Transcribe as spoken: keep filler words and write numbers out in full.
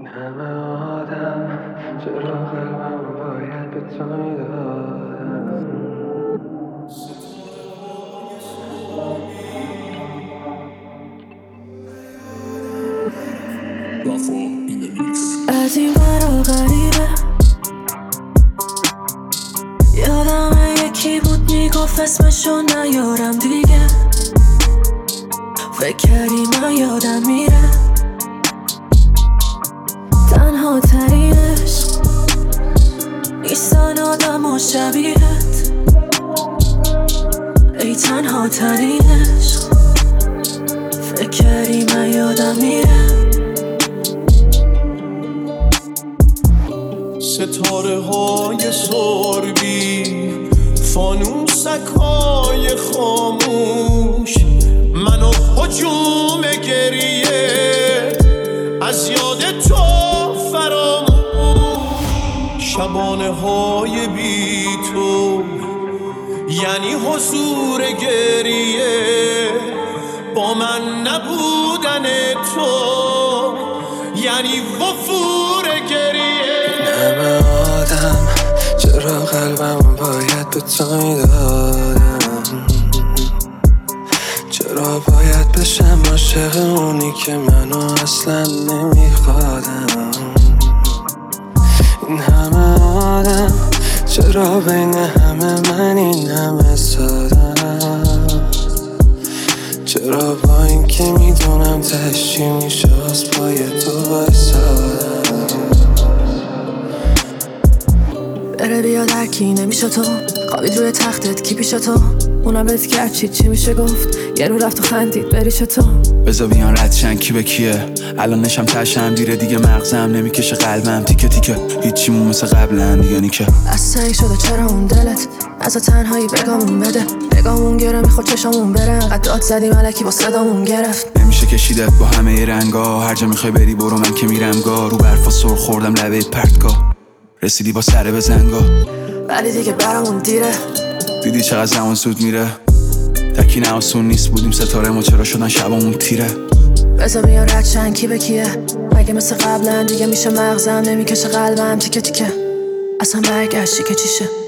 همه آدم چرا قلبم باید به تو میدادم. از این برا غریبه یادمه یکی بود میگفت اسمشو نیارم دیگه. فکر کردی من یادم میره تنها ترینش نیستن آدم و شبیهت. ای تنها ترینش فکر کردی من یادم میره. ستاره های سربی فانوسک های خاموش منو هجوم گریه از یاد تو فراموش. شبانه های بی تو یعنی حضور گریه با من نبودن تو یعنی وفور گریه. همه آدم چرا قلبم باید به تو میدادم. چرا باید بشم عاشق اونی که منو اصلا نمیخوادم. این همه آدم چرا بین همه من این همه سادم. چرا با این که میدونم تهش چی میشه از پای تو بایستادم. بره بیاد هرکی نمیشه تو خوابید روی تختت کی پیش تو اونم بهت کرد چی چی میشه گفت یه رو رفت و خندید بری چطور. بذار بیان ردشن کی به کیه الان نشم تشم دیره دیگه مغزم نمیکشه قلبم تیکه تیکه هیچیمون مثل قبلا دیگه نیکه. از سنگ شده چرا اون دلت از تنهایی بگامون بده بگامون گره میخورد چشامون بره انقدر داد زدیم علکی با صدامون گرفت. نمیشه کشیدت با همه رنگا هر جا میخوای بری برو من که میرم گا رو برفا سر خوردم لبه پرتگاه رسیدی با سره به زنگا ولی دیگه برامون دیره. دیدی چقدر زمان زود میره تکی نه آسون نیست بودیم ستاره ما چرا شدن شبامون تیره. بذار بیان ردشن کی به کیه مگه مثل قبلا دیگه میشه مغزم نمیکشه قلبم تیکه تیکه اصلا برگشتی که چیشه.